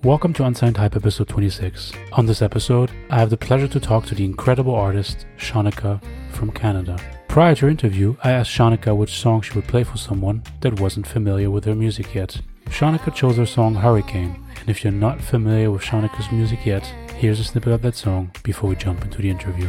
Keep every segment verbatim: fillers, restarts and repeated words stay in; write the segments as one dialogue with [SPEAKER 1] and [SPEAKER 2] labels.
[SPEAKER 1] Welcome to Unsigned Hype episode twenty-six. On this episode, I have the pleasure to talk to the incredible artist Shanika from Canada. Prior to our interview, I asked Shanika which song she would play for someone that wasn't familiar with her music yet. Shanika chose her song Hurricane, and if you're not familiar with Shanika's music yet, here's a snippet of that song before we jump into the interview.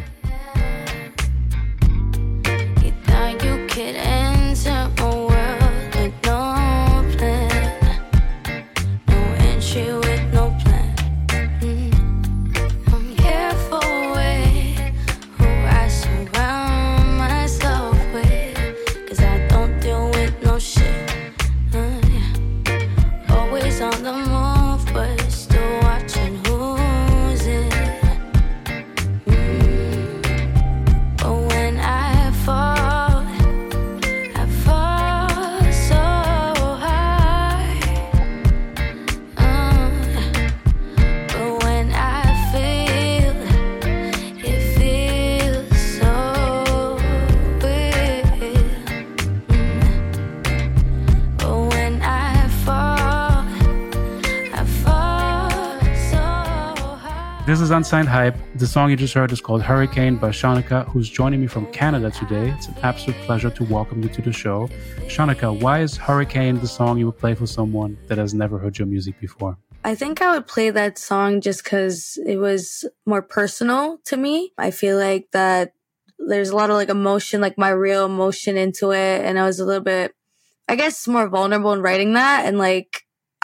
[SPEAKER 1] This is Unsigned Hype. The song you just heard is called Hurricane by Shanika, who's joining me from Canada today. It's an absolute pleasure to welcome you to the show. Shanika, why is Hurricane the song you would play for someone that has never heard your music before?
[SPEAKER 2] I think I would play that song just because it was more personal to me. I feel like that there's a lot of like emotion, like my real emotion into it. And I was a little bit, I guess, more vulnerable in writing that. And like,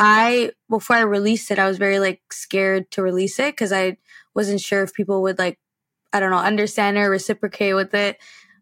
[SPEAKER 2] I, before I released it, I was very like scared to release it because I wasn't sure if people would like, I don't know, understand or reciprocate with it.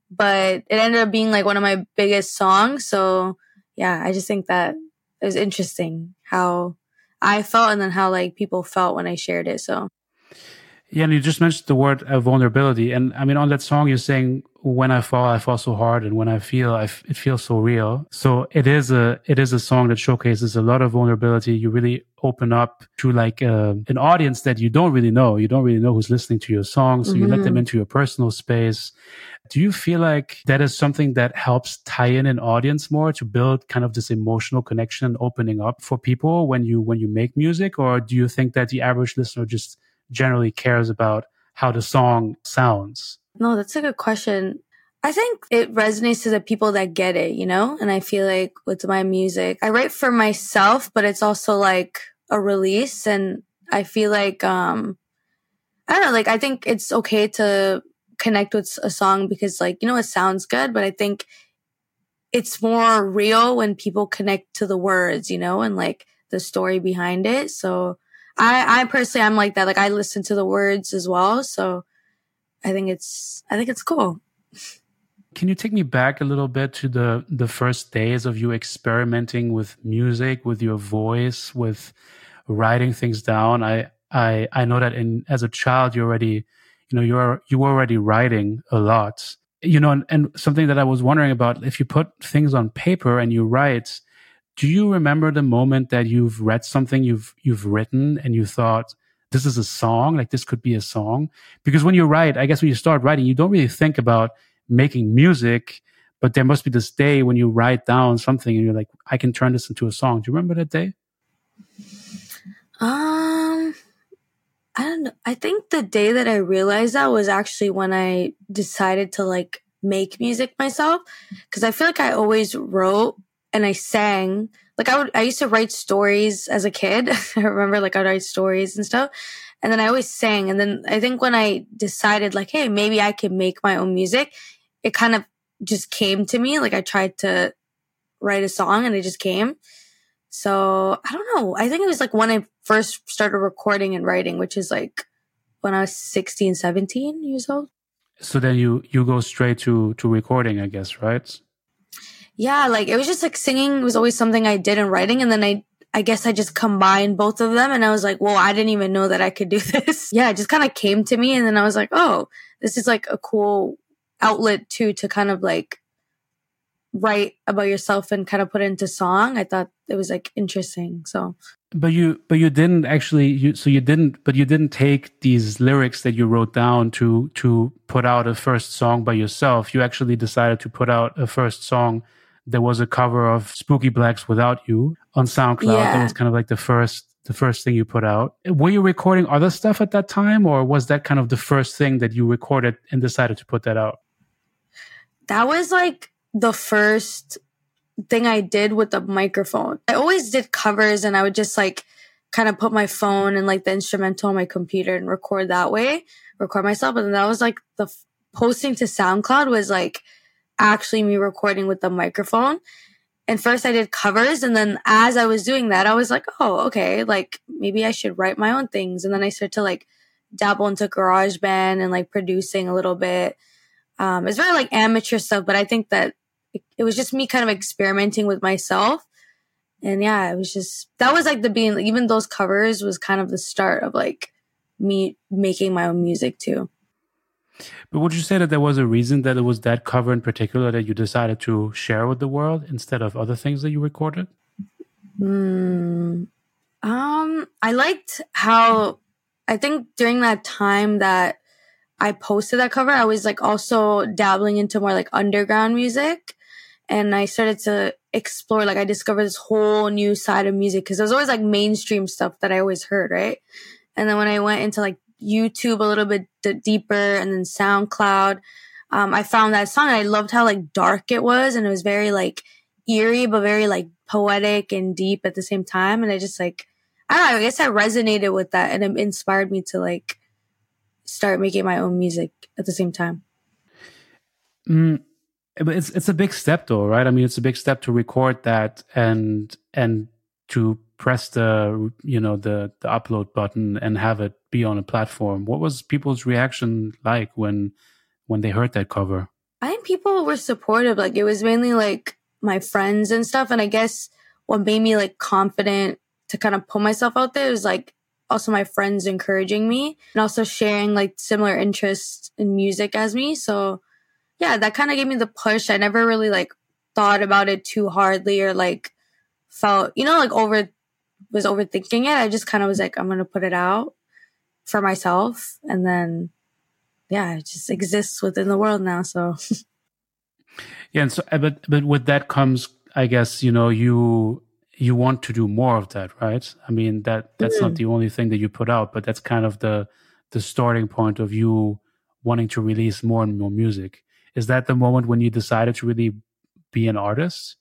[SPEAKER 2] But it ended up being like one of my biggest songs. So yeah, I just think that it was interesting how I felt and then how like people felt when I shared it. So
[SPEAKER 1] yeah, and you just mentioned the word uh, vulnerability. And I mean, on that song, you're saying, when I fall, I fall so hard. And when I feel, I f- it feels so real. So it is a, it is a song that showcases a lot of vulnerability. You really open up to like uh, an audience that you don't really know. You don't really know who's listening to your song. So mm-hmm. you let them into your personal space. Do you feel like that is something that helps tie in an audience more to build kind of this emotional connection and opening up for people when you, when you make music? Or do you think that the average listener just generally cares about how the song sounds?
[SPEAKER 2] No, that's a good question. I think it resonates to the people that get it, you know? And I feel like with my music, I write for myself, but it's also like a release. And I feel like, um, I don't know, like, I think it's okay to connect with a song because like, you know, it sounds good, but I think it's more real when people connect to the words, you know, and like the story behind it. So I, I personally, I'm like that. Like I listen to the words as well. So I think it's, I think it's cool.
[SPEAKER 1] Can you take me back a little bit to the, the first days of you experimenting with music, with your voice, with writing things down? I, I, I know that in, as a child, you already, you know, you're, you were already writing a lot, you know, and, and something that I was wondering about, if you put things on paper and you write, do you remember the moment that you've read something you've you've written and you thought, this is a song, like this could be a song? Because when you write, I guess when you start writing, you don't really think about making music, but there must be this day when you write down something and you're like, I can turn this into a song. Do you remember that day?
[SPEAKER 2] Um, I don't know. I think the day that I realized that was actually when I decided to like make music myself. Because I feel like I always wrote and I sang. Like I would, I used to write stories as a kid. I remember like I'd write stories and stuff. And then I always sang. And then I think when I decided like, hey, maybe I can make my own music, it kind of just came to me. Like I tried to write a song and it just came. So I don't know. I think it was like when I first started recording and writing, which is like when I was sixteen, seventeen years old.
[SPEAKER 1] So then you, you go straight to, to recording, I guess, right?
[SPEAKER 2] Yeah, like it was just like singing was always something I did in writing. And then I, I guess I just combined both of them. And I was like, well, I didn't even know that I could do this. Yeah, it just kind of came to me. And then I was like, oh, this is like a cool outlet too, to kind of like write about yourself and kind of put it into song. I thought it was like interesting. So,
[SPEAKER 1] but you, but you didn't actually, you, so you didn't, but you didn't take these lyrics that you wrote down to, to put out a first song by yourself. You actually decided to put out a first song. There was a cover of Spooky Blacks Without You on SoundCloud.
[SPEAKER 2] Yeah.
[SPEAKER 1] That was kind of like the first the first thing you put out. Were you recording other stuff at that time, or was that kind of the first thing that you recorded and decided to put that out?
[SPEAKER 2] That was like the first thing I did with the microphone. I always did covers, and I would just like kind of put my phone and like the instrumental on my computer and record that way, record myself. And that was like the f- posting to SoundCloud was like actually me recording with the microphone. And first I did covers, and then as I was doing that, I was like, oh, okay, like maybe I should write my own things. And then I started to like dabble into GarageBand and like producing a little bit. Um, it's very like amateur stuff, but I think that it, it was just me kind of experimenting with myself. And yeah, it was just, that was like the being, like, even those covers was kind of the start of like me making my own music too.
[SPEAKER 1] But would you say that there was a reason that it was that cover in particular that you decided to share with the world instead of other things that you recorded?
[SPEAKER 2] Mm, um, I liked how, I think during that time that I posted that cover, I was like also dabbling into more like underground music. And I started to explore, like I discovered this whole new side of music because there was always like mainstream stuff that I always heard, right? And then when I went into like YouTube a little bit d- deeper and then SoundCloud, um, I found that song and I loved how like dark it was, and it was very like eerie, but very like poetic and deep at the same time. And I just like, I don't know, I guess I resonated with that, and it inspired me to like start making my own music at the same time.
[SPEAKER 1] Mm, but it's it's a big step though, right? I mean, it's a big step to record that and and to press the you know the the upload button and have it be on a platform. What was people's reaction like when when they heard that cover?
[SPEAKER 2] I think people were supportive. Like it was mainly like my friends and stuff. And I guess what made me like confident to kind of put myself out there was like also my friends encouraging me and also sharing like similar interests in music as me. So yeah, that kind of gave me the push. I never really like thought about it too hardly or like felt, you know, like over was overthinking it. I just kind of was like, I'm going to put it out for myself. And then, yeah, it just exists within the world now. So,
[SPEAKER 1] yeah. And so, but, but with that comes, I guess, you know, you, you want to do more of that, right? I mean, that, that's mm-hmm. not the only thing that you put out, but that's kind of the, the starting point of you wanting to release more and more music. Is that the moment when you decided to really be an artist?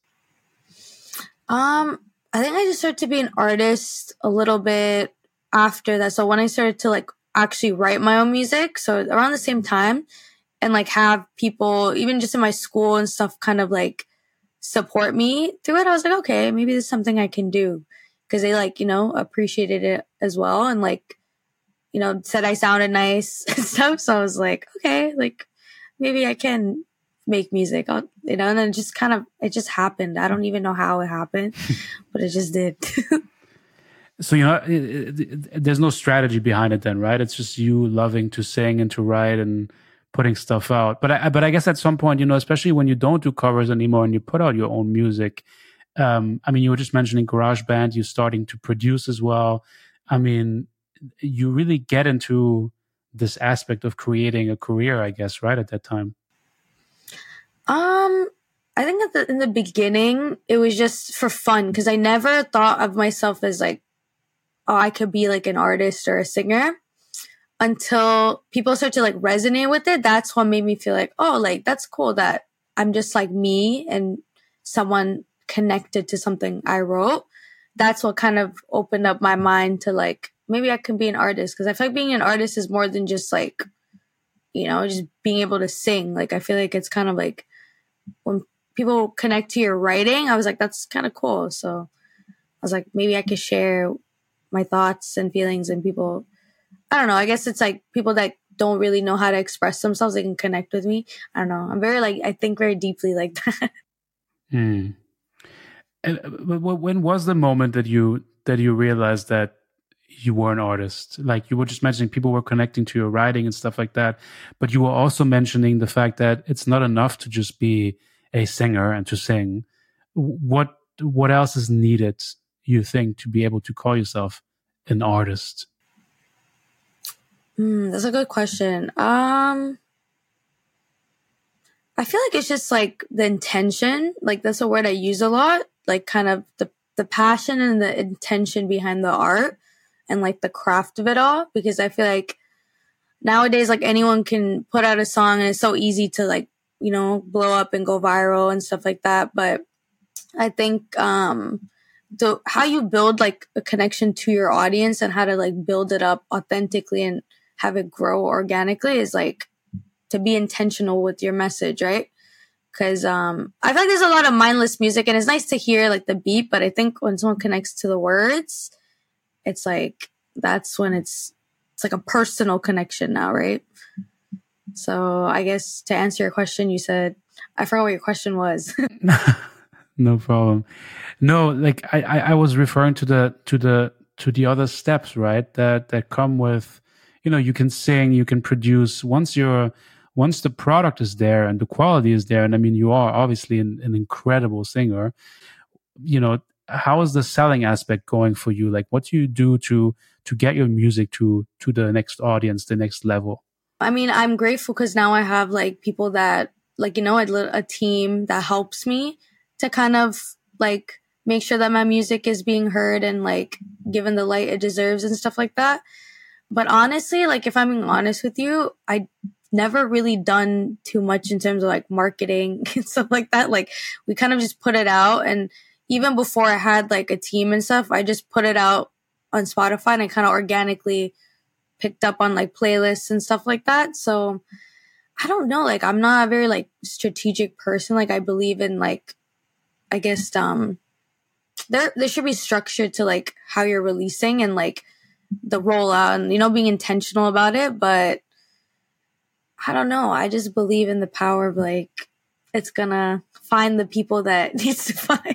[SPEAKER 2] Um, I think I just started to be an artist a little bit after that. So when I started to like actually write my own music, so around the same time, and like have people, even just in my school and stuff, kind of like support me through it, I was like, okay, maybe this is something I can do. Because they like, you know, appreciated it as well. And like, you know, said I sounded nice and stuff. So I was like, okay, like maybe I can make music, I'll, you know, and then just kind of, it just happened. I don't even know how it happened, but it just did.
[SPEAKER 1] So, you know, it, it, it, there's no strategy behind it then, right? It's just you loving to sing and to write and putting stuff out. But I, but I guess at some point, you know, especially when you don't do covers anymore and you put out your own music, um, I mean, you were just mentioning GarageBand, you're starting to produce as well. I mean, you really get into this aspect of creating a career, I guess, right, at that time?
[SPEAKER 2] Um, I think at the, in the beginning, it was just for fun because I never thought of myself as like, oh, I could be like an artist or a singer until people start to like resonate with it. That's what made me feel like, oh, like that's cool that I'm just like me and someone connected to something I wrote. That's what kind of opened up my mind to like, maybe I can be an artist because I feel like being an artist is more than just like, you know, just being able to sing. Like, I feel like it's kind of like when people connect to your writing, I was like, that's kind of cool. So I was like, maybe I could share my thoughts and feelings and people, I don't know. I guess it's like people that don't really know how to express themselves, they can connect with me. I don't know. I'm very like, I think very deeply like that.
[SPEAKER 1] Hmm. And when was the moment that you, that you realized that you were an artist? Like you were just mentioning people were connecting to your writing and stuff like that, but you were also mentioning the fact that it's not enough to just be a singer and to sing. What what else is needed, you think, to be able to call yourself an artist?
[SPEAKER 2] Mm, that's a good question. Um, I feel like it's just like the intention. Like that's a word I use a lot. Like kind of the the passion and the intention behind the art and like the craft of it all, because I feel like nowadays, like anyone can put out a song and it's so easy to like, you know, blow up and go viral and stuff like that. But I think, um, the, how you build like a connection to your audience and how to like build it up authentically and have it grow organically is like to be intentional with your message, right? Because um, I feel like there's a lot of mindless music and it's nice to hear like the beat, but I think when someone connects to the words, it's like, that's when it's, it's like a personal connection now, right? So I guess to answer your question, you said, I forgot what your question was.
[SPEAKER 1] No problem. No, like I, I, I was referring to the to the to the other steps, right? That that come with, you know, you can sing, you can produce. Once you're once the product is there and the quality is there, and I mean you are obviously an, an incredible singer, you know, how is the selling aspect going for you? Like what do you do to to get your music to to the next audience, the next level?
[SPEAKER 2] I mean, I'm grateful because now I have like people that like, you know, a, a team that helps me to kind of like make sure that my music is being heard and like given the light it deserves and stuff like that. But honestly, like if I'm being honest with you, I never really done too much in terms of like marketing and stuff like that. Like we kind of just put it out, and even before I had like a team and stuff, I just put it out on Spotify and I kind of organically picked up on like playlists and stuff like that. So I don't know, like I'm not a very like strategic person. Like I believe in like, I guess, um, there, there should be structure to like how you're releasing and like the rollout and, you know, being intentional about it. But I don't know. I just believe in the power of like, it's gonna find the people that it needs to find.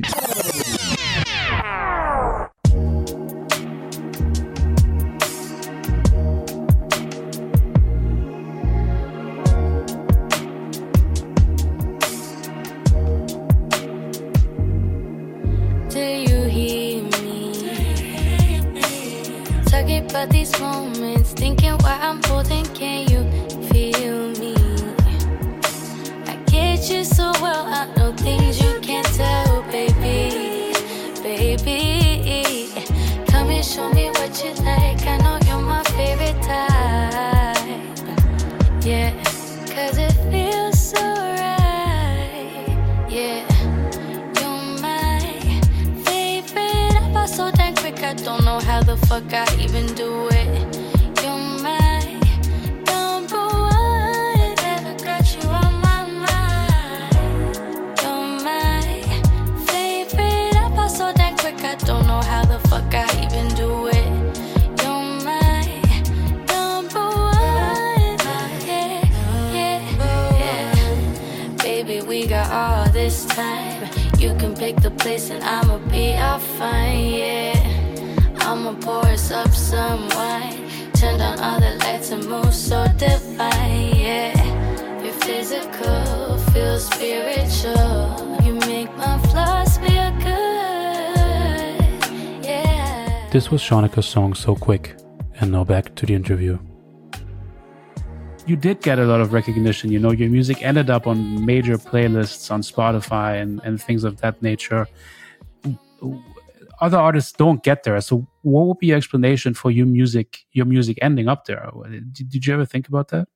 [SPEAKER 3] About these moments, thinking why I'm holding, can you feel me? I get you so well, I know things you can't tell, baby, baby. Come and show me what you like, I know you're my favorite type. Yeah, cause it feels so right. Yeah, you're my favorite. I pass so dang quick, I don't know how the fuck I even do it. You're my number one, never got you on my mind. You're my favorite. I pass so dang quick, I don't know how the fuck I even do it. You're my number one, yeah, yeah, yeah. Baby, we got all this time. You can pick the place and I'ma be all fine, yeah. I'ma pour us up some wine, turn down all the lights and move so divine, yeah. You're physical, feel spiritual. You make my flaws feel good, yeah.
[SPEAKER 1] This was Shaunaca's song So Quick. And now back to the interview. You did get a lot of recognition. You know, your music ended up on major playlists on Spotify and, and things of that nature. Other artists don't get there. So what would be your explanation for your music, your music ending up there? Did, did you ever think about that?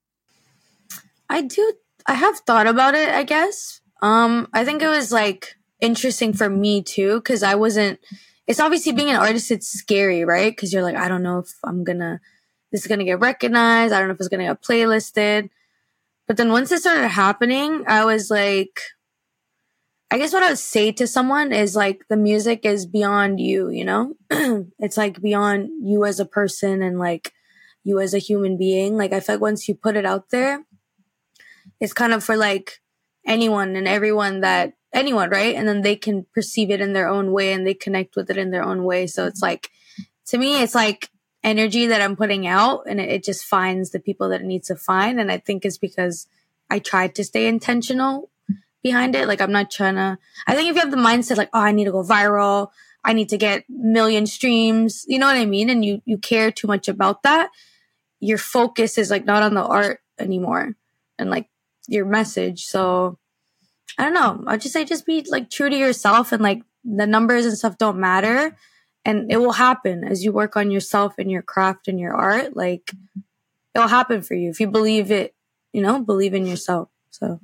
[SPEAKER 2] I do. I have thought about it, I guess. Um, I think it was like interesting for me too, because I wasn't, it's obviously being an artist, it's scary, right? Because you're like, I don't know if I'm gonna, this is gonna get recognized. I don't know if it's gonna get playlisted. But then once it started happening, I was like, I guess what I would say to someone is like, the music is beyond you, you know? It's like beyond you as a person and like you as a human being. Like I feel like once you put it out there, it's kind of for like anyone and everyone that, anyone, right? And then they can perceive it in their own way and they connect with it in their own way. So it's like, to me, it's like energy that I'm putting out and it, it just finds the people that it needs to find. And I think it's because I tried to stay intentional behind it. Like I'm not trying to, I think if you have the mindset like, oh, I need to go viral, I need to get million streams, you know what I mean? And you, you care too much about that. Your focus is like not on the art anymore and like your message. So I don't know. I'd just say just be like true to yourself and like the numbers and stuff don't matter, and it will happen as you work on yourself and your craft and your art. Like, it'll happen for you if you believe it, you know, believe in yourself. So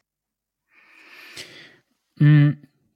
[SPEAKER 1] mm,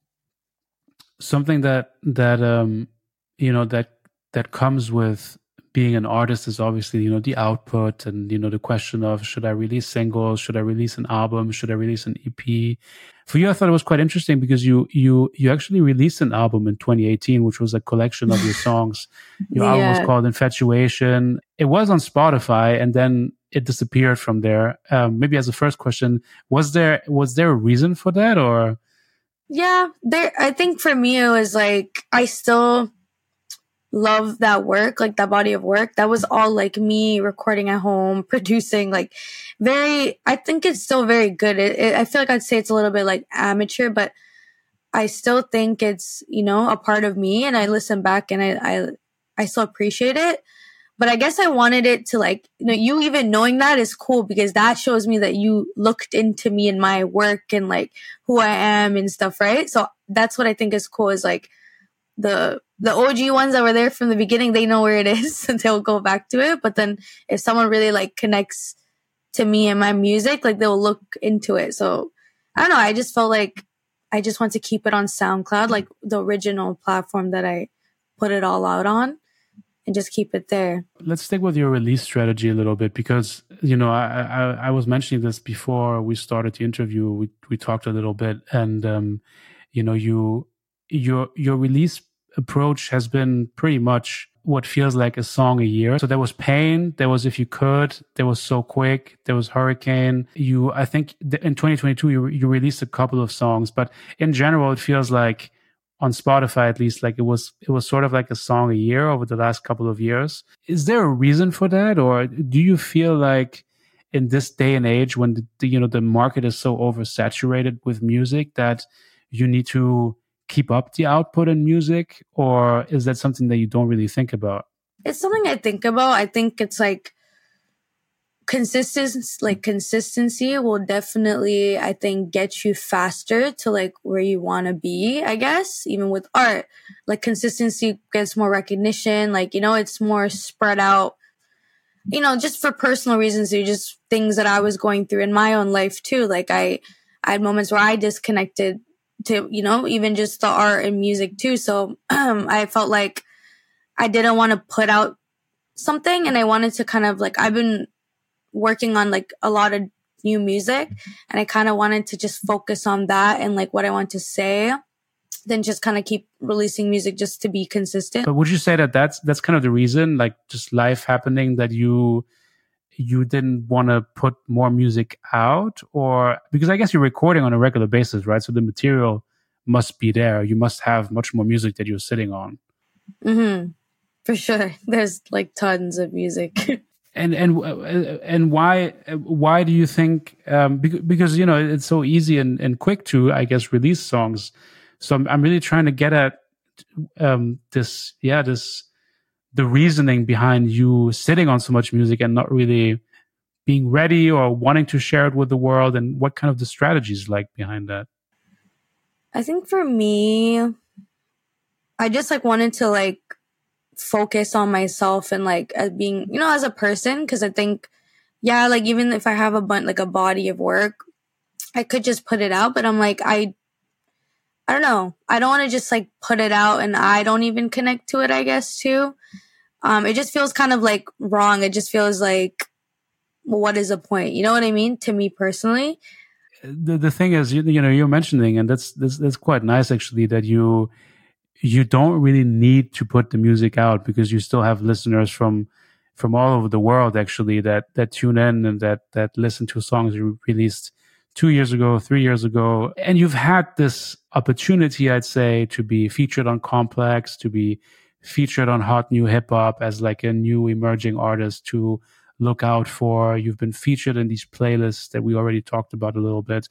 [SPEAKER 1] something that that um you know that that comes with being an artist is obviously, you know, the output, and, you know, the question of, should I release singles? Should I release an album? Should I release an E P? For you, I thought it was quite interesting because you you you actually released an album in twenty eighteen, which was a collection of your songs. Your album was
[SPEAKER 2] yeah.
[SPEAKER 1] called Infatuation. It was on Spotify, and then it disappeared from there. Um, maybe as a first question, was there was there a reason for that, or?
[SPEAKER 2] Yeah, there. I think for me, it was like, I still love that work, like that body of work. That was all like me recording at home, producing, like very, I think it's still very good. It, it, I feel like I'd say it's a little bit like amateur, but I still think it's, you know, a part of me, and I listen back and I, I, I still appreciate it. But I guess I wanted it to, like, you know, you even knowing that is cool, because that shows me that you looked into me and my work and like who I am and stuff, right? So that's what I think is cool, is like the the O G ones that were there from the beginning, they know where it is and they'll go back to it. But then if someone really like connects to me and my music, like they'll look into it. So I don't know. I just felt like I just want to keep it on SoundCloud, like the original platform that I put it all out on, and just keep it there.
[SPEAKER 1] Let's stick with your release strategy a little bit, because, you know, I, I, I was mentioning this before we started the interview. We we talked a little bit, and um, you know, you your your release approach has been pretty much what feels like a song a year. So there was Pain, there was If You Could, there was So Quick, there was Hurricane. You, I think in twenty twenty-two you you released a couple of songs, but in general it feels like, on Spotify at least, like it was it was sort of like a song a year over the last couple of years. Is there a reason for that, or do you feel like in this day and age, when the, the you know the market is so oversaturated with music, that you need to keep up the output in music, or is that something that you don't really think about?
[SPEAKER 2] It's something I think about. I think it's like consistency, like consistency will definitely, I think, get you faster to like where you want to be, I guess. Even with art, like consistency gets more recognition, like, you know, it's more spread out, you know, just for personal reasons, or just things that I was going through in my own life too. Like I, I had moments where I disconnected to, you know, even just the art and music too. So um, I felt like I didn't want to put out something, and I wanted to kind of like, I've been working on like a lot of new music, and I kind of wanted to just focus on that and like what I want to say, then just kind of keep releasing music just to be consistent.
[SPEAKER 1] But would you say that that's that's kind of the reason, like just life happening, that you you didn't want to put more music out? Or because I guess you're recording on a regular basis, right? So the material must be there. You must have much more music that you're sitting on.
[SPEAKER 2] Mm-hmm. For sure. There's like tons of music.
[SPEAKER 1] And and and why why do you think? Um, because, you know, it's so easy and, and quick to, I guess, release songs. So I'm, I'm really trying to get at um, this, yeah, this the reasoning behind you sitting on so much music and not really being ready or wanting to share it with the world, and what kind of the strategies like behind that.
[SPEAKER 2] I think for me, I just like wanted to like focus on myself and like as being, you know, as a person. Because I think, yeah, like even if I have a bunch, like a body of work, I could just put it out. But I'm like, I, I don't know. I don't want to just like put it out and I don't even connect to it, I guess, too. Um, it just feels kind of like wrong. It just feels like, well, what is the point? You know what I mean? To me personally.
[SPEAKER 1] The the thing is, you, you know, you're mentioning, and that's, that's that's quite nice actually, that you you don't really need to put the music out, because you still have listeners from from all over the world actually that that tune in and that that listen to songs you released two years ago, three years ago, and you've had this opportunity, I'd say, to be featured on Complex, to be featured on Hot New Hip Hop as like a new emerging artist to look out for. You've been featured in these playlists that we already talked about a little bit.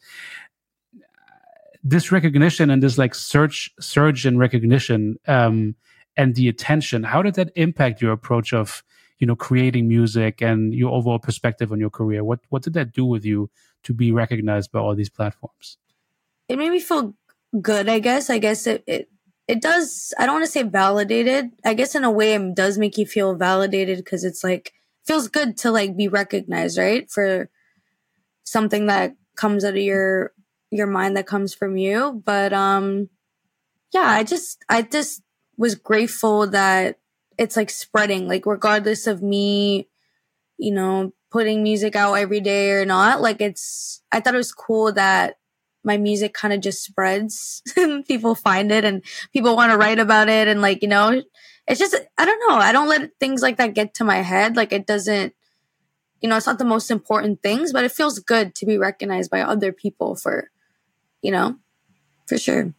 [SPEAKER 1] This recognition and this like search surge in recognition um, and the attention, how did that impact your approach of, you know, creating music and your overall perspective on your career? What what did that do with you to be recognized by all these platforms?
[SPEAKER 2] It made me feel good, I guess. I guess it, it it does, I don't want to say validated. I guess in a way it does make you feel validated because it's like, feels good to like be recognized, right? For something that comes out of your, your mind that comes from you. But, um, yeah, I just, I just was grateful that it's like spreading, like regardless of me, you know, putting music out every day or not. Like it's, I thought it was cool that my music kind of just spreads and people find it and people want to write about it. And like, you know, it's just, I don't know. I don't let things like that get to my head. Like it doesn't, you know, it's not the most important things, but it feels good to be recognized by other people for, you know, for sure.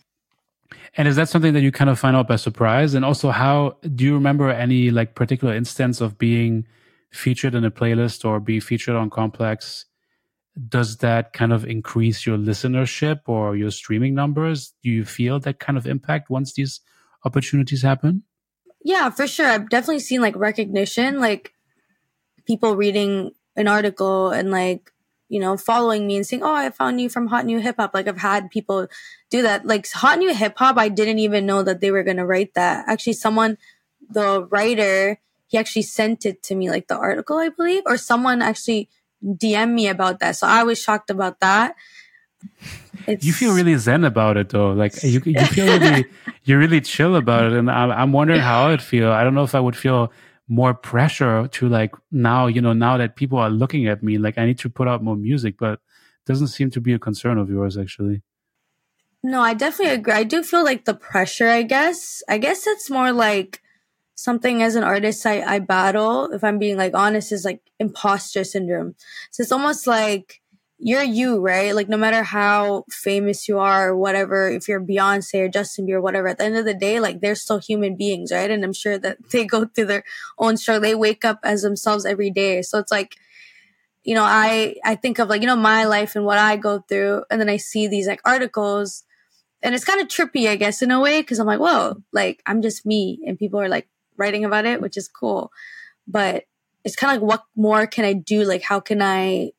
[SPEAKER 1] And is that something that you kind of find out by surprise? And also, how do you remember any like particular instance of being featured in a playlist or be featured on Complex? Does that kind of increase your listenership or your streaming numbers? Do you feel that kind of impact once these opportunities happen?
[SPEAKER 2] Yeah, for sure. I've definitely seen like recognition, like people reading an article and like, you know, following me and saying, oh, I found you from Hot New Hip Hop. Like I've had people do that. Like Hot New Hip Hop, I didn't even know that they were going to write that. Actually, someone, the writer, he actually sent it to me, like the article, I believe, or someone actually D M'd me about that. So I was shocked about that. It's...
[SPEAKER 1] You feel really zen about it though. Like you, you feel really, you're really chill about it. And I'm, I'm wondering how I would feel. I don't know if I would feel more pressure to like now, you know, now that people are looking at me, like I need to put out more music, but it doesn't seem to be a concern of yours actually.
[SPEAKER 2] No, I definitely agree. I do feel like the pressure, I guess. I guess it's more like something as an artist I, I battle, if I'm being like honest, is like imposter syndrome. So it's almost like you're you, right? Like no matter how famous you are or whatever, if you're Beyonce or Justin Bieber or whatever, at the end of the day, like they're still human beings, right? And I'm sure that they go through their own struggle. They wake up as themselves every day. So it's like, you know, I, I think of like, you know, my life and what I go through. And then I see these like articles and it's kind of trippy, I guess, in a way. Cause I'm like, whoa, like I'm just me and people are like writing about it, which is cool. But it's kind of like, what more can I do? Like, how can I,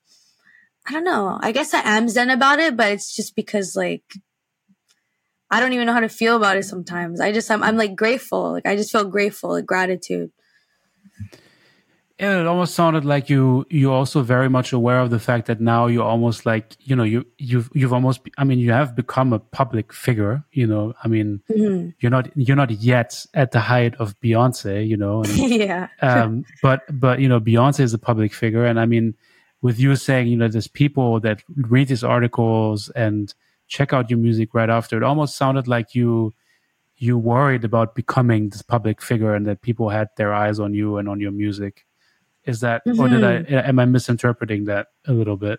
[SPEAKER 2] I don't know. I guess I am zen about it, but it's just because like, I don't even know how to feel about it sometimes. I just, I'm, I'm like grateful. Like I just feel grateful, like gratitude.
[SPEAKER 1] Yeah, it almost sounded like you you're also very much aware of the fact that now you're almost like, you know, you you've you've almost I mean you have become a public figure, you know. I mean, mm-hmm. you're not you're not yet at the height of Beyonce, you know. And,
[SPEAKER 2] yeah.
[SPEAKER 1] um, but but you know, Beyonce is a public figure, and I mean, with you saying, you know, there's people that read these articles and check out your music right after, it almost sounded like you you worried about becoming this public figure and that people had their eyes on you and on your music. Is that, mm-hmm. or did I, am I misinterpreting that a little bit?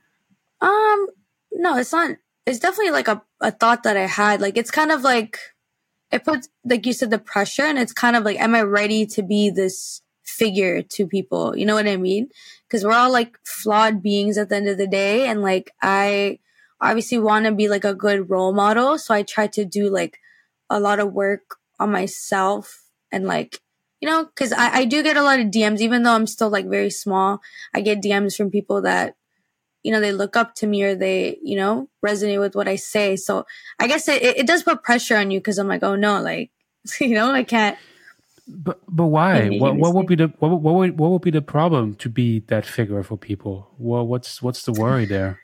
[SPEAKER 2] Um, no, it's not, it's definitely like a, a thought that I had. Like, it's kind of like, it puts, like you said, the pressure, and it's kind of like, am I ready to be this figure to people? You know what I mean? Because we're all like flawed beings at the end of the day. And like, I obviously want to be like a good role model. So I try to do like a lot of work on myself and like, you know, because I, I do get a lot of D Ms, even though I'm still like very small. I get D Ms from people that, you know, they look up to me or they, you know, resonate with what I say. So I guess it, it does put pressure on you because I'm like, oh no, like, you know, I can't.
[SPEAKER 1] But but why? What what would be the what what would what would be the problem to be that figure for people? Well, what's what's the worry there?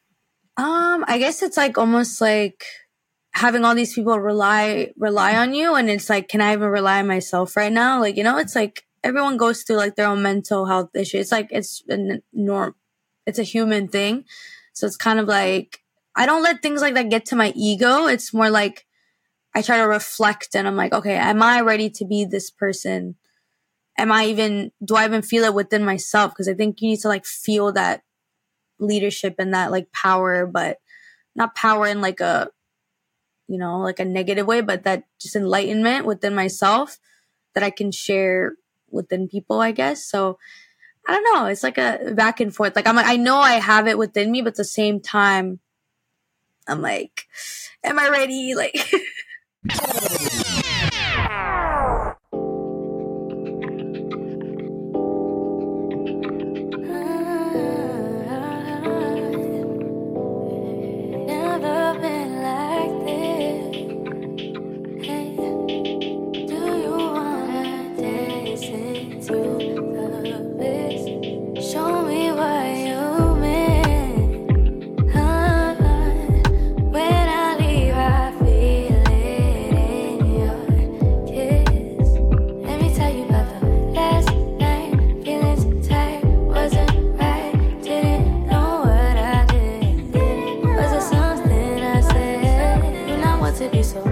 [SPEAKER 2] Um, I guess it's like almost like having all these people rely rely on you, and it's like, can I even rely on myself right now? Like, you know, it's like everyone goes through like their own mental health issue. It's like it's a norm, it's a human thing. So it's kind of like I don't let things like that get to my ego. It's more like I try to reflect, and I'm like, okay, am I ready to be this person? Am I even? Do I even feel it within myself? Because I think you need to like feel that leadership and that like power, but not power in like a, you know, like a negative way, but that just enlightenment within myself that I can share within people, I guess. So I don't know. It's like a back and forth. Like I'm like, I know I have it within me, but at the same time, I'm like, am I ready? Like,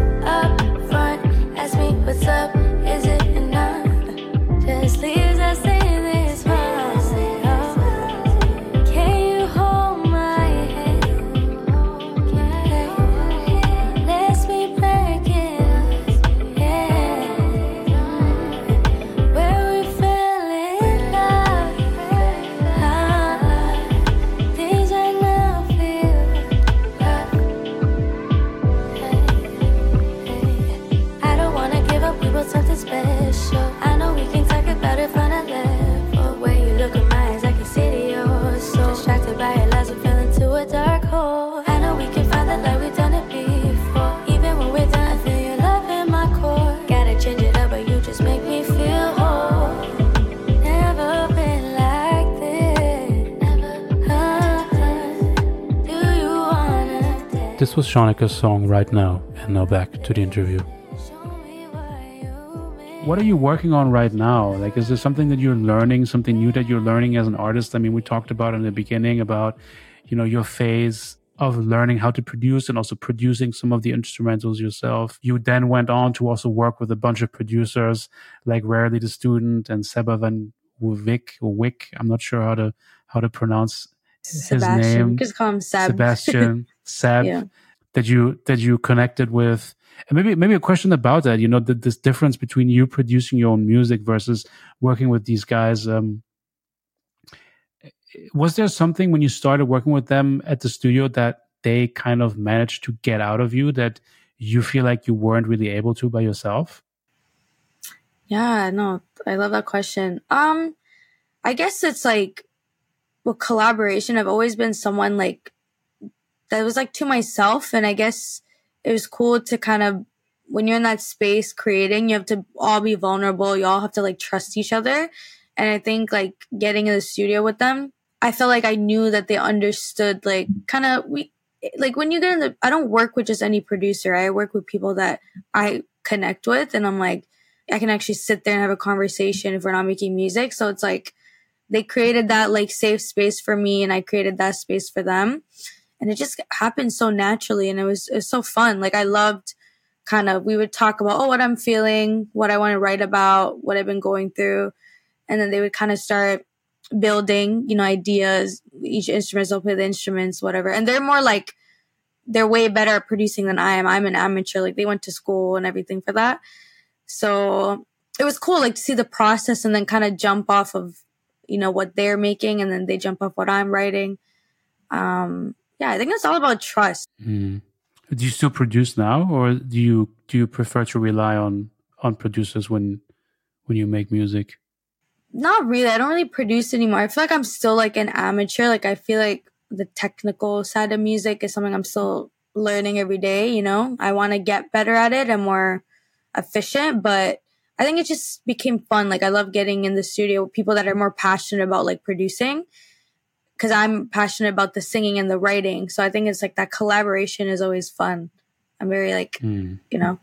[SPEAKER 3] up front. Ask me what's up, is it enough? Just leaves us in this world. Can you hold my hand? Let's be break it, yeah. Where we fell in love, ah, things right now feel rough. I don't wanna give up, we built something special. I know we can talk about it from a level where you look in my eyes, I can see to your soul. Distracted by your lies, we fell into a dark hole. I know we can find the light, we've done it before. Even when we're done, I feel your love in my core. Gotta change it up, but you just make me feel whole. Never been like this. Never. Uh, do you wanna dance?
[SPEAKER 1] This was Shanika's song Right Now, and now back to the interview.
[SPEAKER 3] Show me why you made
[SPEAKER 1] What are you working on right now? Like, is there something that you're learning, something new that you're learning as an artist? I mean, we talked about in the beginning about, you know, your phase of learning how to produce and also producing some of the instrumentals yourself. You then went on to also work with a bunch of producers like Rarely the Student and Seba Van Wyk, or Wick. I'm not sure how to how to pronounce his
[SPEAKER 2] Sebastian.
[SPEAKER 1] name.
[SPEAKER 2] You just call him Seb.
[SPEAKER 1] Sebastian, Seb,
[SPEAKER 2] Yeah.
[SPEAKER 1] that you that you connected with. And maybe maybe a question about that, you know, the, this difference between you producing your own music versus working with these guys. Um, was there something when you started working with them at the studio that they kind of managed to get out of you that you feel like you weren't really able to by yourself?
[SPEAKER 2] Yeah, no, I love that question. Um, I guess it's like, with collaboration, I've always been someone like that was like to myself, and I guess it was cool to kind of, when you're in that space creating, you have to all be vulnerable. You all have to like trust each other. And I think like getting in the studio with them, I felt like I knew that they understood, like kind of we, like when you get in the, I don't work with just any producer. I work with people that I connect with, and I'm like, I can actually sit there and have a conversation if we're not making music. So it's like, they created that like safe space for me, and I created that space for them. And it just happened so naturally, and it was, it was so fun. Like I loved kind of, we would talk about, oh, what I'm feeling, what I want to write about, what I've been going through. And then they would kind of start building, you know, ideas. Each instrument will play the instruments, whatever. And they're more like, they're way better at producing than I am. I'm an amateur. Like they went to school and everything for that. So it was cool, like to see the process and then kind of jump off of, you know, what they're making, and then they jump off what I'm writing. Um, yeah, I think it's all about trust.
[SPEAKER 1] Mm. Do you still produce now, or do you do you prefer to rely on on producers when when you make music?
[SPEAKER 2] Not really. I don't really produce anymore. I feel like I'm still like an amateur. Like I feel like the technical side of music is something I'm still learning every day, you know? I want to get better at it and more efficient, but I think it just became fun. Like I love getting in the studio with people that are more passionate about like producing, because I'm passionate about the singing and the writing. So I think it's like that collaboration is always fun. I'm very like, mm. you know.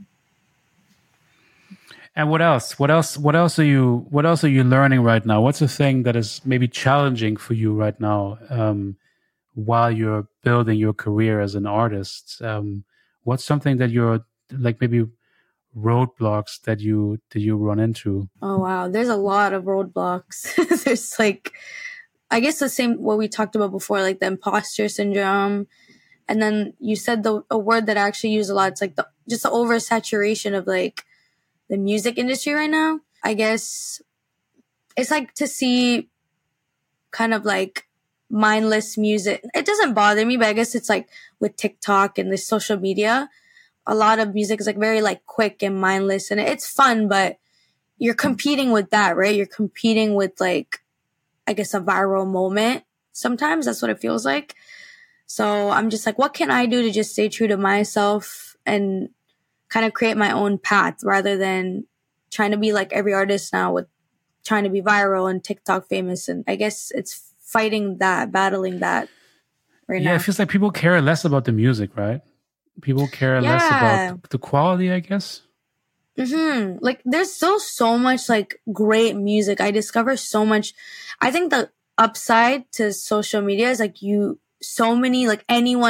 [SPEAKER 1] And what else? What else? What else are you? What else are you learning right now? What's the thing that is maybe challenging for you right now, um, while you're building your career as an artist? Um, what's something that you're like maybe roadblocks that you that you run into?
[SPEAKER 2] Oh wow, there's a lot of roadblocks. There's like, I guess the same what we talked about before, like the imposter syndrome, and then you said the a word that I actually use a lot. It's like the just the oversaturation of like the music industry right now. I guess it's like to see kind of like mindless music. It doesn't bother me, but I guess it's like with TikTok and the social media, a lot of music is like very like quick and mindless, and it's fun, but you're competing with that, right? You're competing with like, I guess, a viral moment. Sometimes that's what it feels like. So I'm just like, what can I do to just stay true to myself and kind of create my own path rather than trying to be like every artist now with trying to be viral and TikTok famous. And I guess it's fighting that, battling that right
[SPEAKER 1] yeah,
[SPEAKER 2] now.
[SPEAKER 1] Yeah, it feels like people care less about the music, right? People care
[SPEAKER 2] yeah.
[SPEAKER 1] less about the quality, I guess.
[SPEAKER 2] Mm-hmm. Like there's still so much like great music. I discover so much. I think the upside to social media is like you, so many, like anyone,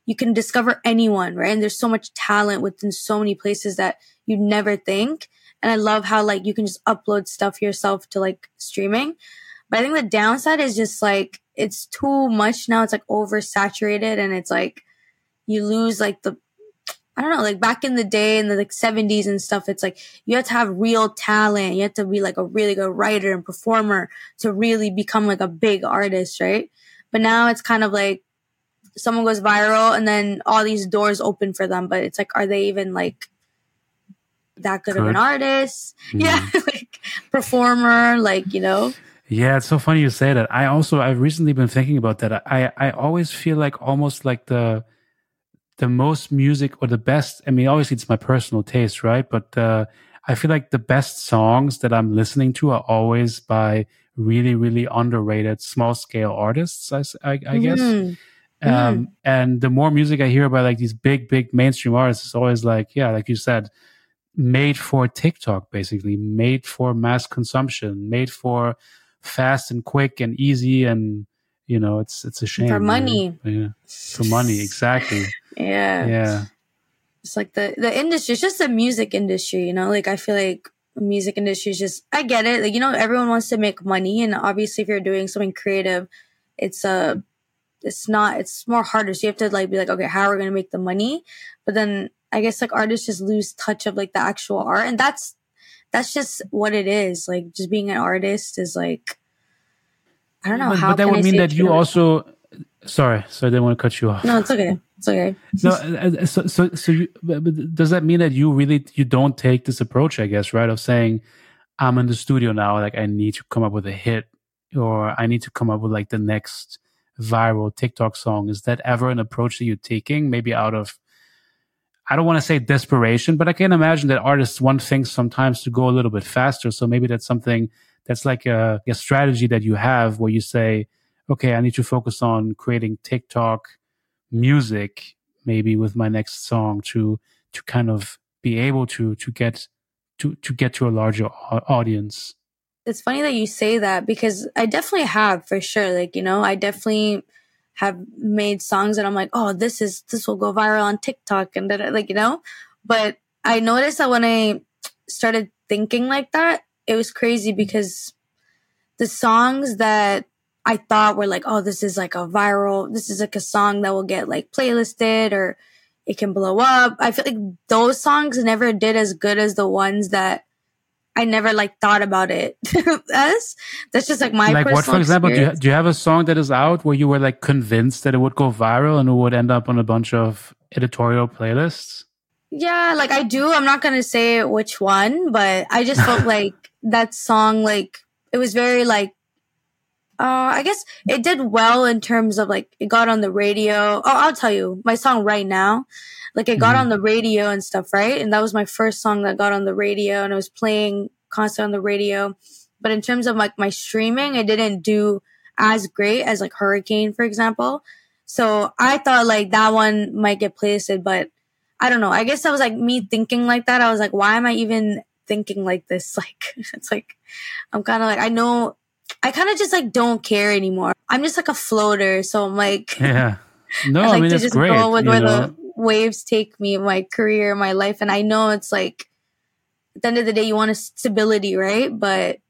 [SPEAKER 2] you can discover anyone, right? And there's so much talent within so many places that you'd never think. And I love how like you can just upload stuff yourself to like streaming. But I think the downside is just like it's too much now. It's like oversaturated, and it's like you lose like the I don't know, like back in the day in the like seventies and stuff, it's like you have to have real talent. You have to be like a really good writer and performer to really become like a big artist, right? But now it's kind of like someone goes viral and then all these doors open for them. But it's like, are they even like that good, good. of an artist? Mm. Yeah, like performer, like, you know?
[SPEAKER 1] Yeah, it's so funny you say that. I also, I've recently been thinking about that. I, I always feel like almost like the, the most music or the best, I mean, obviously it's my personal taste, right? But uh, I feel like the best songs that I'm listening to are always by really, really underrated small scale artists, I, I, I guess. Mm-hmm. Um, mm. And the more music I hear by like these big, big mainstream artists, it's always like, yeah, like you said, made for TikTok, basically, made for mass consumption, made for fast and quick and easy, and you know, it's it's a shame
[SPEAKER 2] for money.
[SPEAKER 1] Really. Yeah, for money, exactly.
[SPEAKER 2] Yeah,
[SPEAKER 1] yeah.
[SPEAKER 2] It's like the the industry. It's just the music industry, you know. Like I feel like the music industry is just. I get it. Like you know, everyone wants to make money, and obviously, if you're doing something creative, it's a. Uh, it's not. It's more harder. So you have to like be like, okay, how are we going to make the money? But then I guess like artists just lose touch of like the actual art, and that's. That's just what it is. Like, just being an artist is like, I don't know
[SPEAKER 1] but,
[SPEAKER 2] how.
[SPEAKER 1] But that
[SPEAKER 2] can
[SPEAKER 1] would
[SPEAKER 2] I
[SPEAKER 1] mean that you
[SPEAKER 2] it?
[SPEAKER 1] also. Sorry, so I didn't want to cut you off.
[SPEAKER 2] No, it's okay. It's okay.
[SPEAKER 1] No, so so so you, does that mean that you really you don't take this approach? I guess, right, of saying, I'm in the studio now, like I need to come up with a hit, or I need to come up with like the next viral TikTok song. Is that ever an approach that you're taking? Maybe out of, I don't want to say desperation, but I can imagine that artists want things sometimes to go a little bit faster. So maybe that's something that's like a, a strategy that you have where you say, okay, I need to focus on creating TikTok music, maybe with my next song to, to kind of be able to, to get, to, to get to a larger audience.
[SPEAKER 2] It's funny that you say that because I definitely have for sure. Like, you know, I definitely have made songs that I'm like, oh, this is, this will go viral on TikTok and that, like, you know, but I noticed that when I started thinking like that, it was crazy because the songs that I thought were like, oh, this is like a viral, this is like a song that will get like playlisted or it can blow up. I feel like those songs never did as good as the ones that I never like thought about it as. That's just like my
[SPEAKER 1] like
[SPEAKER 2] personal
[SPEAKER 1] what, for example, do you, do you have a song that is out where you were like convinced that it would go viral and it would end up on a bunch of editorial playlists?
[SPEAKER 2] Yeah, like I do. I'm not gonna say which one, but I just felt like that song, like it was very like, uh, I guess it did well in terms of like it got on the radio. Oh, I'll tell you, my song Right Now. Like it got mm-hmm. on the radio and stuff, right? And that was my first song that got on the radio and it was playing constantly on the radio. But in terms of like my streaming, it didn't do as great as like Hurricane, for example. So I thought like that one might get playlisted, but I don't know. I guess that was like me thinking like that. I was like, why am I even thinking like this? Like, it's like, I'm kind of like, I know, I kind of just like don't care anymore. I'm just like a floater. So I'm like,
[SPEAKER 1] yeah, no, I, like
[SPEAKER 2] I mean,
[SPEAKER 1] to
[SPEAKER 2] it's
[SPEAKER 1] just
[SPEAKER 2] great. Go with where
[SPEAKER 1] know?
[SPEAKER 2] the waves take me, my career, my life. And I know it's like, at the end of the day, you want a stability, right? But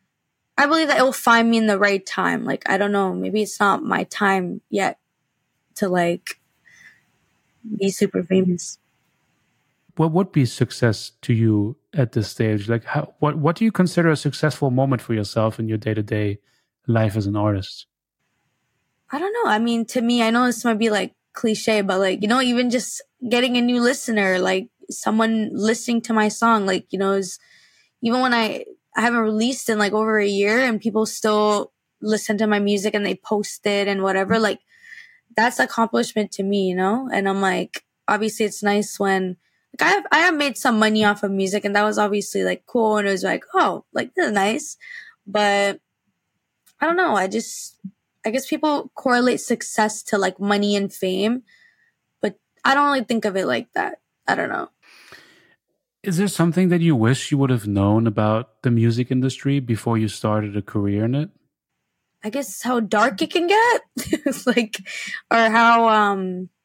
[SPEAKER 2] I believe that it will find me in the right time. Like, I don't know, maybe it's not my time yet to like be super famous.
[SPEAKER 1] What would be success to you at this stage? Like, how, what, what do you consider a successful moment for yourself in your day-to-day life as an artist?
[SPEAKER 2] I don't know. I mean, to me, I know this might be like cliche, but like, you know, even just getting a new listener, like someone listening to my song, like, you know, is even when I, I haven't released in like over a year and people still listen to my music and they post it and whatever, like that's accomplishment to me, you know? And I'm like, obviously it's nice when like I have, I have made some money off of music and that was obviously like cool. And it was like, oh, like this is nice. But I don't know. I just, I guess people correlate success to like money and fame, but I don't really think of it like that. I don't know.
[SPEAKER 1] Is there something that you wish you would have known about the music industry before you started a career in it?
[SPEAKER 2] I guess how dark it can get, like, or how, um,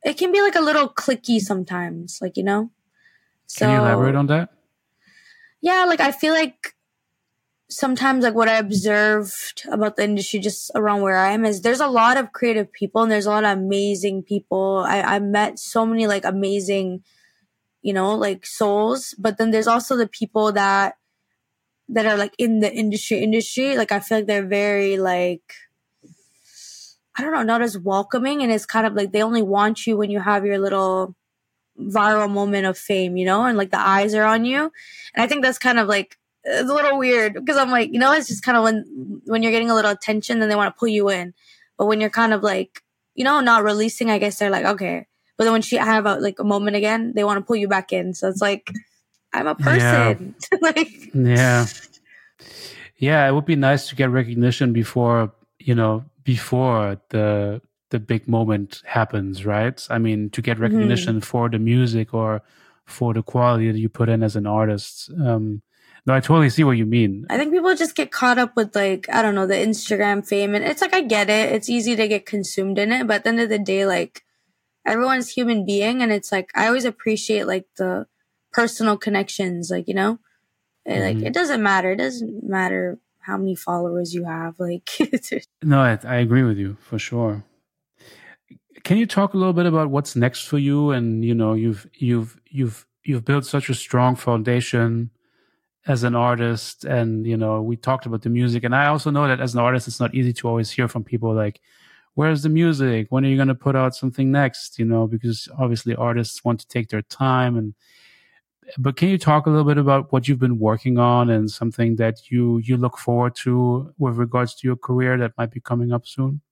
[SPEAKER 2] it can be like a little clicky sometimes, like, you know? So,
[SPEAKER 1] Can you elaborate on that?
[SPEAKER 2] Yeah, like I feel like sometimes like what I observed about the industry just around where I am is there's a lot of creative people and there's a lot of amazing people. I, I met so many like amazing, you know, like souls, but then there's also the people that that are like in the industry industry. Like I feel like they're very like, I don't know, not as welcoming, and it's kind of like they only want you when you have your little viral moment of fame, you know, and like the eyes are on you. And I think that's kind of like, it's a little weird because I'm like, you know, it's just kind of when, when you're getting a little attention, then they want to pull you in. But when you're kind of like, you know, not releasing, I guess they're like, okay. But then when she have a, like a moment again, they want to pull you back in. So it's like, I'm a person.
[SPEAKER 1] Yeah.
[SPEAKER 2] like,
[SPEAKER 1] Yeah. Yeah. It would be nice to get recognition before, you know, before the, the big moment happens, right? I mean, to get recognition mm-hmm. for the music or for the quality that you put in as an artist. Um, no, I totally see what you mean.
[SPEAKER 2] I think people just get caught up with like, I don't know, the Instagram fame. And it's like, I get it. It's easy to get consumed in it. But at the end of the day, like everyone's human being. And it's like, I always appreciate like the personal connections, like, you know, mm-hmm. like it doesn't matter. It doesn't matter how many followers you have. Like,
[SPEAKER 1] no, I, I agree with you for sure. Can you talk a little bit about what's next for you? And, you know, you've, you've, you've, you've built such a strong foundation as an artist. And, you know, we talked about the music. And I also know that as an artist, it's not easy to always hear from people like, where's the music? When are you going to put out something next? You know, because obviously artists want to take their time. And, but can you talk a little bit about what you've been working on and something that you, you look forward to with regards to your career that might be coming up soon?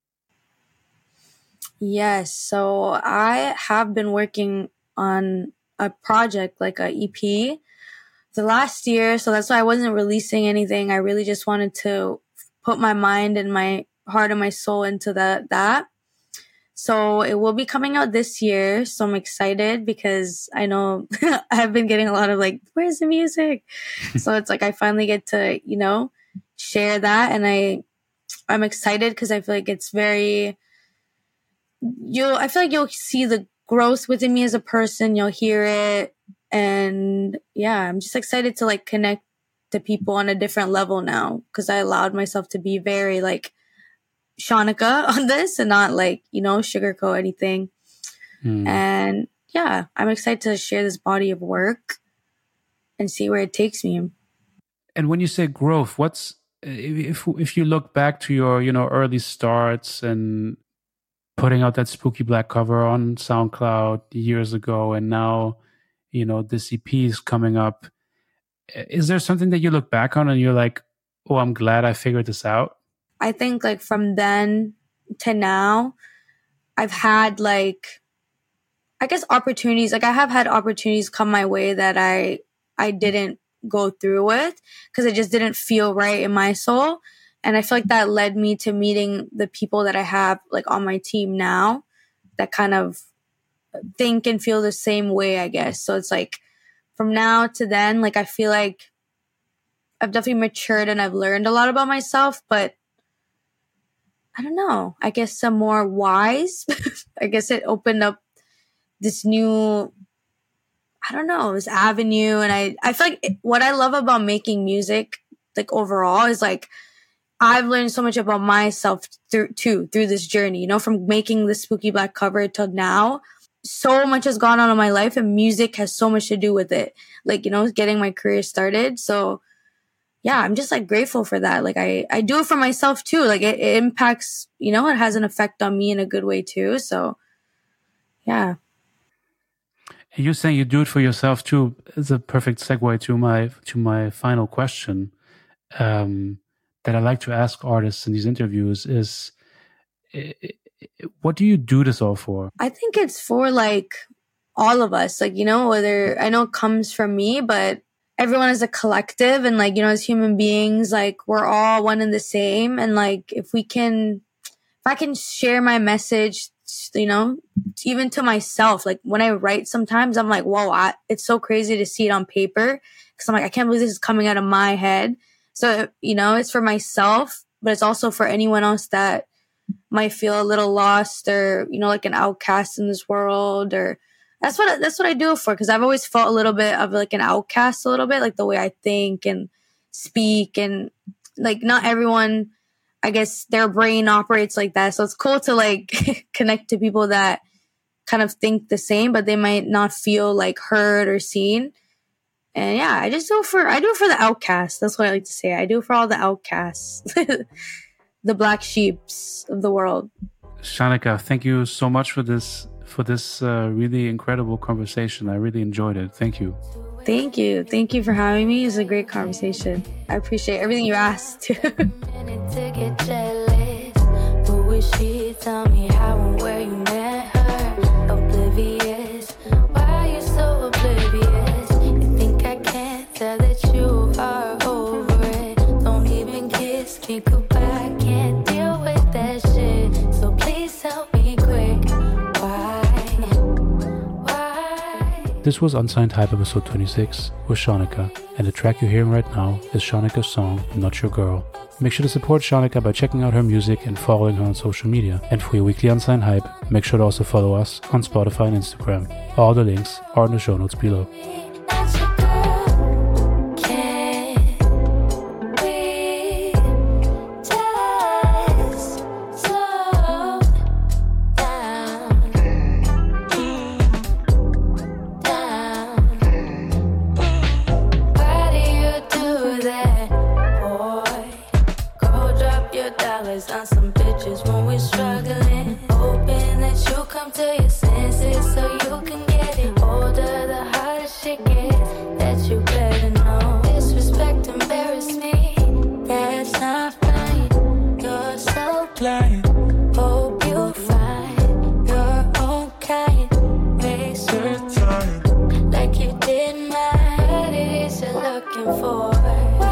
[SPEAKER 2] Yes. So I have been working on a project, like a E P, the last year. So that's why I wasn't releasing anything. I really just wanted to put my mind and my heart and my soul into that, that. So it will be coming out this year. So I'm excited because I know I've been getting a lot of like, where's the music? So it's like, I finally get to, you know, share that. And I, I'm excited because I feel like it's very, you'll, I feel like you'll see the growth within me as a person. You'll hear it. And yeah, I'm just excited to like connect to people on a different level now because I allowed myself to be very like Shanika on this and not like, you know, sugarcoat anything. Mm. And yeah, I'm excited to share this body of work and see where it takes me.
[SPEAKER 1] And when you say growth, what's, if if you look back to your, you know, early starts and putting out that Spooky Black cover on SoundCloud years ago, and now, you know, this E P is coming up. Is there something that you look back on and you're like, oh, I'm glad I figured this out?
[SPEAKER 2] I think like from then to now, I've had like, I guess opportunities, like I have had opportunities come my way that I, I didn't go through with because it just didn't feel right in my soul. And I feel like that led me to meeting the people that I have like on my team now that kind of think and feel the same way, I guess. So it's like from now to then, like I feel like I've definitely matured and I've learned a lot about myself, but I don't know, I guess I'm more wise. I guess it opened up this new, I don't know, this avenue. And I, I feel like what I love about making music, like overall, is like, I've learned so much about myself through, too, through this journey, you know, from making the Spooky Black cover till now. So much has gone on in my life and music has so much to do with it. Like, you know, getting my career started. So yeah, I'm just like grateful for that. Like I, I do it for myself too. Like it, it impacts, you know, it has an effect on me in a good way too. So yeah.
[SPEAKER 1] And you're saying you do it for yourself too. It's a perfect segue to my, to my final question. Um, that I like to ask artists in these interviews is, what do you do this all for?
[SPEAKER 2] I think it's for like all of us, like, you know, whether I know it comes from me, but everyone is a collective and like, you know, as human beings, like we're all one and the same. And like, if we can, if I can share my message, you know, even to myself, like when I write sometimes I'm like, whoa, I, it's so crazy to see it on paper. Cause I'm like, I can't believe this is coming out of my head. So, you know, it's for myself, but it's also for anyone else that might feel a little lost or, you know, like an outcast in this world. Or that's what that's what I do it for, because I've always felt a little bit of like an outcast, a little bit, like the way I think and speak, and like not everyone, I guess, their brain operates like that. So it's cool to like connect to people that kind of think the same, but they might not feel like heard or seen. And yeah, I just do it for I do it for the outcasts. That's what I like to say. I do it for all the outcasts, the black sheeps of the world.
[SPEAKER 1] Shaneka, thank you so much for this for this uh, really incredible conversation. I really enjoyed it. Thank you.
[SPEAKER 2] Thank you. Thank you for having me. It was a great conversation. I appreciate everything you asked. Who wish she'd tell me how and where you met her? Oblivious. Why are you so oblivious? You think I can't tell that you are over it? Don't even kiss me goodbye. Can't deal with that shit. So please tell me quick. Why? Why?
[SPEAKER 1] This was Unsigned Hype episode twenty-six with Shaneka, and the track you're hearing right now is Shaneka's song Not Your Girl. Make sure to support Shaneka by checking out her music and following her on social media. And for your weekly Unsigned Hype, make sure to also follow us on Spotify and Instagram. All the links are in the show notes below.
[SPEAKER 3] On some bitches when we're struggling, hoping that you'll come to your senses so you can get it. Older, the harder shit gets, that you better know. Disrespect embarrass me, that's not fine. You're so blind, hope you find your own kind. Waste your time like you did mine. What it is you're looking for?